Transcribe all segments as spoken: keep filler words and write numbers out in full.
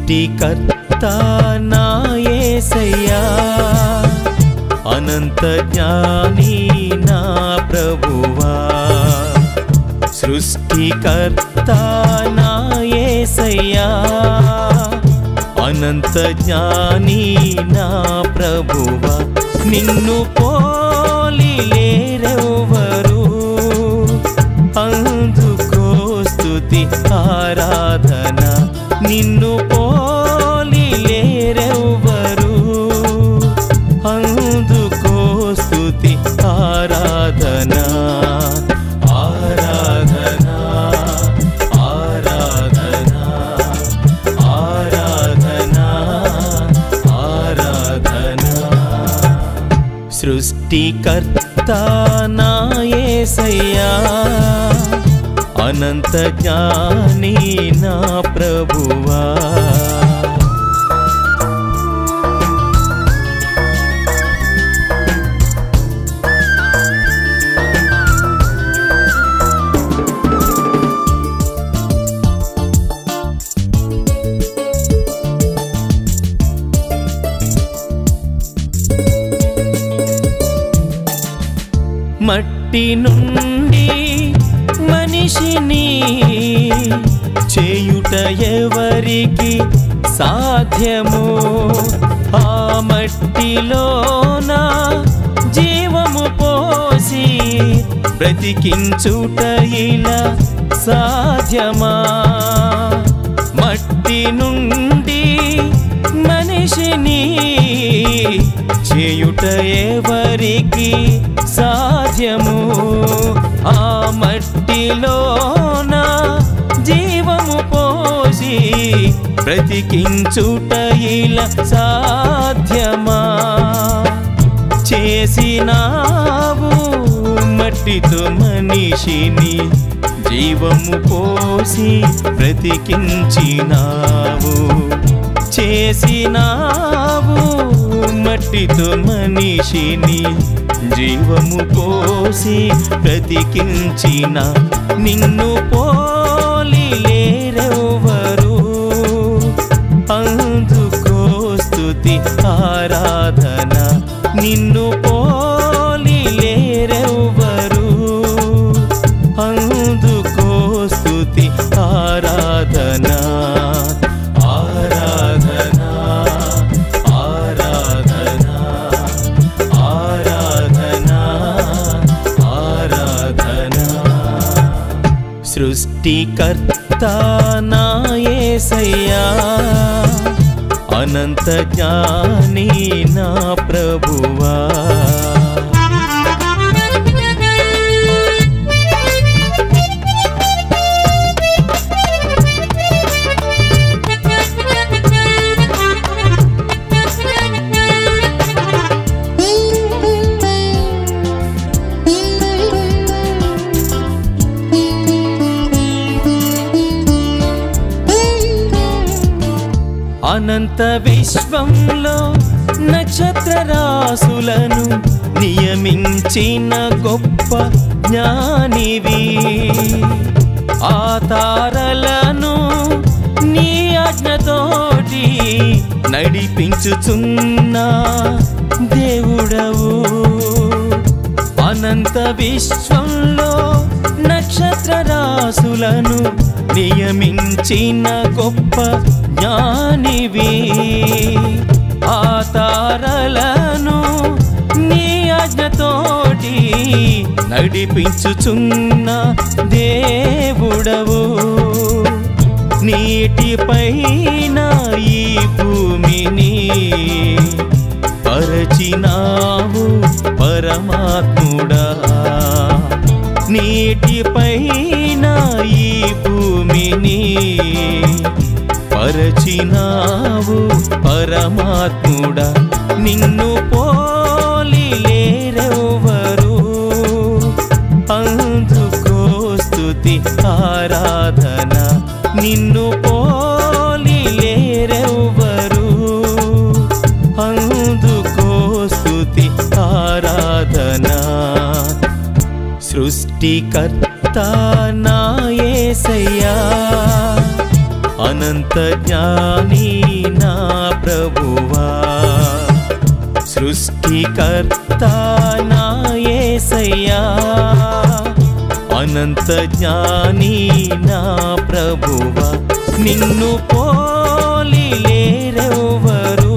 సృష్టికర్త నా యేసయ్యా, అనంత జ్ఞాని నా ప్రభువా. సృష్టికర్త నా యేసయ్యా, అనంత జ్ఞాని నా ప్రభువా. నిన్ను పోలి లేరెవ్వరు, అందుకో స్తుతి ఆరాధన. నిన్ను పోలి లేరెవ్వరు, అందుకో స్తుతి ఆరాధన. ఆరాధన ఆరాధన ఆరాధన ఆరాధన. సృష్టికర్త నా యేసయ్యా, అనంత జ్ఞాని నా ప్రభువా. మట్టి నుండి మనిషిని చేయుట ఎవరికి సాధ్యము? ఆ మట్టిలోన జీవము పోసి బ్రతికించుట ఇలా సాధ్యమా? మట్టి నుండి మనిషిని చేయుట ఎవరికి సాధ్యము? ఆ మట్టిలోన జీవము పోసి బ్రతికించుట ఇలా సాధ్యమా? చేసినావు మట్టితో మనిషిని, జీవము పోసి బ్రతికించినావు. చేసినావు మట్టితో మనిషిని, జీవము పోసి బ్రతికించిన. నిన్ను పోలి లేరెవ్వరు, అందుకో స్తుతి ఆరాధన. నిన్ను పోలి లేరెవ్వరు, అందుకో స్తుతి ఆరాధన. ఆరాధన ఆరాధన ఆరాధన ఆరాధన. సృష్టికర్త నా యేసయ్యా, అనంత జ్ఞాని నా ప్రభువా. అనంత విశ్వంలో నక్షత్ర రాసులను నియమించిన గొప్ప జ్ఞానివి. ఆ తారలను నీ ఆజ్ఞతోటి నడిపించుచున్న దేవుడవు. అనంత విశ్వంలో నక్షత్ర రాసులను నియమించిన గొప్ప జ్ఞానివి. ఆ తారలను నీ ఆజ్ఞతోటి నడిపించుచున్న దేవుడవు. నీటిపైన ఈ భూమిని పరచినావు పరమాత్ముడా. నీటిపైన ఈ భూమిని పరచినావు పరమాత్ముడా. నిన్ను పోలి లేరెవ్వరు, అందుకో స్తుతి ఆరాధన. నిన్ను పోలి లేరెవ్వరు, అందుకో స్తుతి ఆరాధన. సృష్టికర్త నా యేసయ్యా, అనంత జ్ఞాని నా ప్రభువా సృష్టికర్త నా యేసయ్యా అనంత జ్ఞాని నా ప్రభువా నిన్ను పోలి లేరెవ్వరు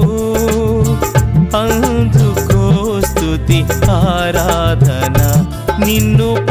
అందుకో స్తుతి ఆరాధన నిన్ను